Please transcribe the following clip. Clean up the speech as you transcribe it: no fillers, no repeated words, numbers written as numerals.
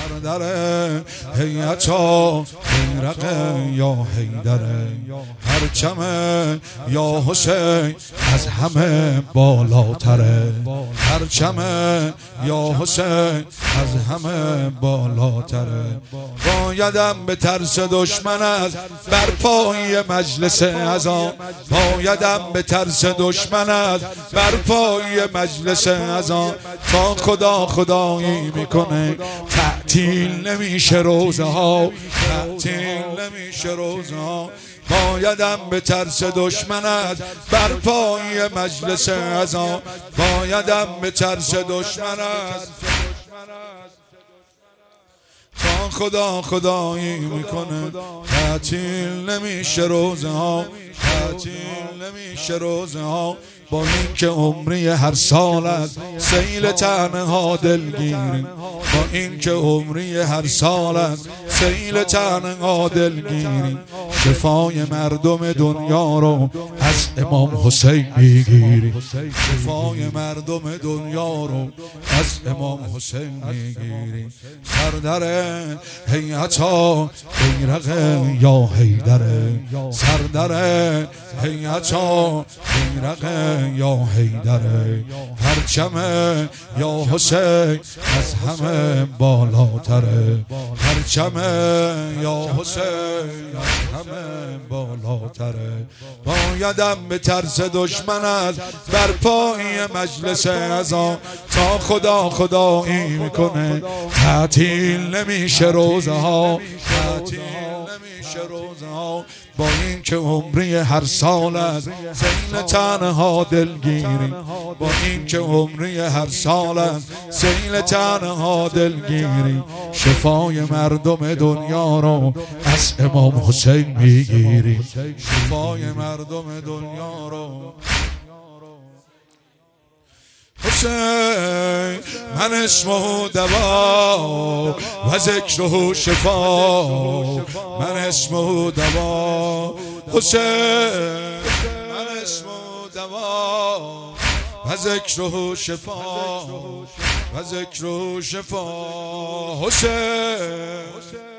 سردر هیئتا بیرق یا حیدر، پرچم یا حسین از همه بالاتره، پرچم یا حسین از همه بالاتره. بایدم به ترس دشمن از برپای مجلس اذان، بایدم به ترس دشمن از برپای مجلس اذان، تا خدا خدایی میکنه تعطیل نمیشه روزه ها، تعطیل نمیشه روزه ها. بایدم به ترس دشمن از برپای مجلس اذان، بایدم به ترس دشمن از تا خدا خدایی میکنه تعطیل نمیشه روزه ها، تعطیل نمیشه روزه ها. با اینکه عمری هر سال از سیل تنها دلگیریم، با اینکه عمری هر سال از سیل تنها دلگیریم، شفای مردم دنیا رو از امام حسین میگیریم، شفای مردم دنیا رو از امام حسین میگیریم. سردر هیئتا بیرق یا حیدر، سردر هیئتا بیرق یا حیدر، پرچم یا حسین از همه بالاتره، پرچم یا حسین از همه بالاتره. بایدم به ترس دشمن از برپای مجلس اذان، تا خدا خدایی میکنه تعطیل نمیشه روزه ها، تعطیل نمیشه روزه ها. با اینکه عمری هر سال از سیل تنها دلگیریم، با اینکه عمری هر سال از سیل تنها دلگیریم، شفای مردم دنیا رو از امام حسین میگیریم، شفای مردم دنیا رو. حسین من اسمه دوا و ذکره شفا، من اسمه دوا حسین، من اسمه دوا و ذکره شفا، و ذکره شفا حسین.